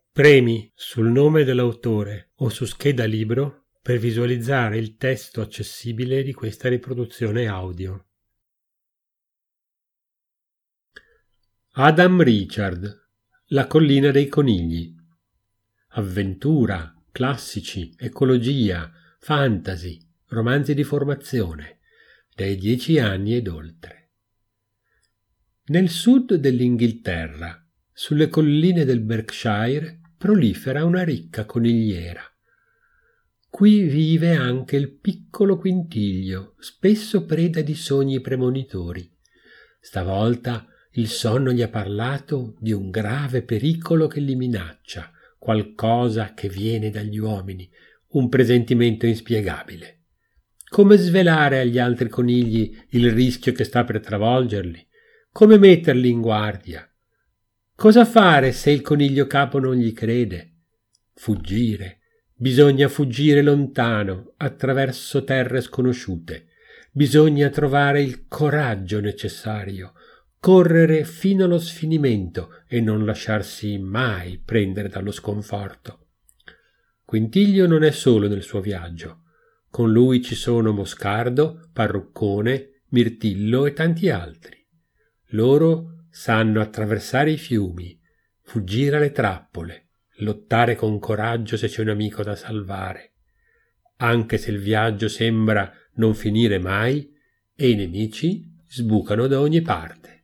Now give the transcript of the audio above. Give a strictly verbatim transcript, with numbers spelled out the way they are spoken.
Premi sul nome dell'autore o su scheda libro per visualizzare il testo accessibile di questa riproduzione audio. Adam Richard, La collina dei conigli. Avventura, classici, ecologia, fantasy, romanzi di formazione, dai dieci anni ed oltre. Nel sud dell'Inghilterra, sulle colline del Berkshire, prolifera una ricca conigliera. Qui vive anche il piccolo Quintiglio, spesso preda di sogni premonitori. Stavolta il sonno gli ha parlato di un grave pericolo che li minaccia, qualcosa che viene dagli uomini, un presentimento inspiegabile. Come svelare agli altri conigli il rischio che sta per travolgerli? Come metterli in guardia? Cosa fare se il coniglio capo non gli crede? Fuggire. Bisogna fuggire lontano, attraverso terre sconosciute. Bisogna trovare il coraggio necessario, correre fino allo sfinimento e non lasciarsi mai prendere dallo sconforto. Quintiglio non è solo nel suo viaggio. Con lui ci sono Moscardo, Parruccone, Mirtillo e tanti altri. Loro sanno attraversare i fiumi, fuggire alle trappole, lottare con coraggio se c'è un amico da salvare, anche se il viaggio sembra non finire mai e i nemici sbucano da ogni parte.